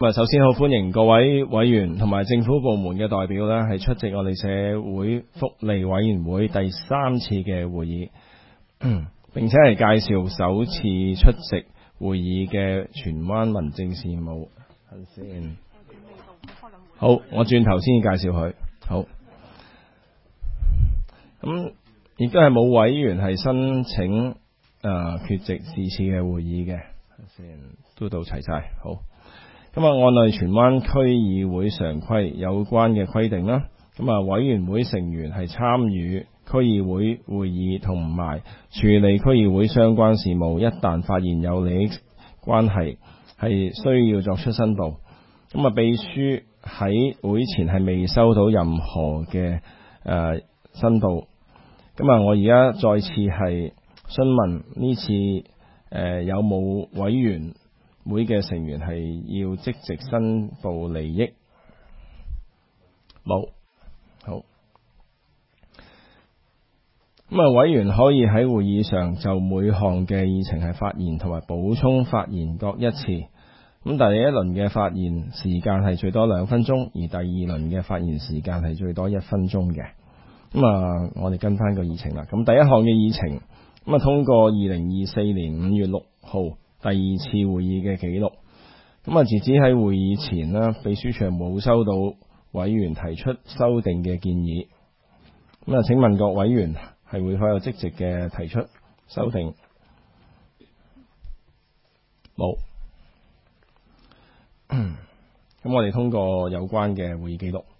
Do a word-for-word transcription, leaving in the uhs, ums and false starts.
首先好歡迎各位委員同埋政府部門嘅代表呢係出席我哋社會福利委員會第三次嘅會議，並且係介紹首次出席會議嘅荃灣民政事務。先好，我轉頭先介紹佢。好，咁亦都係冇委員係申請誒、呃、缺席是次嘅會議嘅，先都到齊晒。好。咁啊，按例荃灣區議會常規有關嘅規定啦，咁啊，委員會成員係參與區議會會議同埋處理區議會相關事務，一旦發現有利益關係，係需要作出申報。咁啊，秘書喺會前係未收到任何嘅誒申報。咁啊，我而家再次係詢問呢次誒、呃、有冇委員會嘅成員係要積極申報利益？冇。好。咁啊，委員可以喺會議上就每項嘅議程係發言同埋補充發言各一次。咁第一輪嘅發言時間係最多兩分鐘，而第二輪嘅發言時間係最多一分鐘嘅。咁啊，我哋跟翻個議程啦。咁第一項嘅議程，咁啊通過二零二四年五月六號第二次會議嘅記錄。咁啊，截止喺會議前呢，秘書處冇收到委員提出修訂嘅建議。咁啊，請問各委員係會否有積極嘅提出修訂？冇。咁我哋通過有關嘅會議記錄。